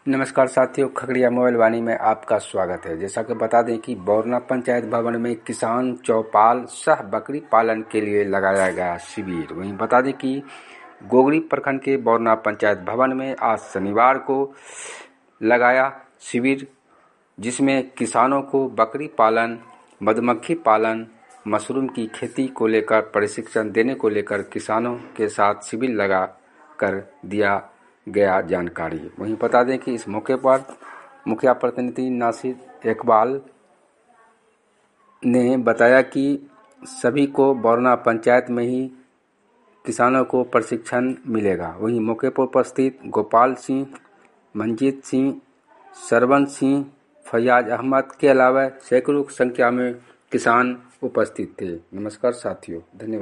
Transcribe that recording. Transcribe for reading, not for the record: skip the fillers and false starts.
नमस्कार साथियों, खगड़िया मोबाइल वाणी में आपका स्वागत है। जैसा कि बता दें कि बौरना पंचायत भवन में किसान चौपाल सह बकरी पालन के लिए लगाया गया शिविर। वहीं बता दें कि गोगरी प्रखंड के बौरना पंचायत भवन में आज शनिवार को लगाया शिविर, जिसमें किसानों को बकरी पालन, मधुमक्खी पालन, मशरूम की खेती को लेकर प्रशिक्षण देने को लेकर किसानों के साथ शिविर लगा कर दिया गया जानकारी। वहीं बता दें कि इस मौके पर मुखिया प्रतिनिधि नासिर इकबाल ने बताया कि सभी को बौरना पंचायत में ही किसानों को प्रशिक्षण मिलेगा। वहीं मौके पर उपस्थित गोपाल सिंह, मंजीत सिंह, सरवन सिंह, फैयाज अहमद के अलावा सैकड़ों की संख्या में किसान उपस्थित थे। नमस्कार साथियों, धन्यवाद।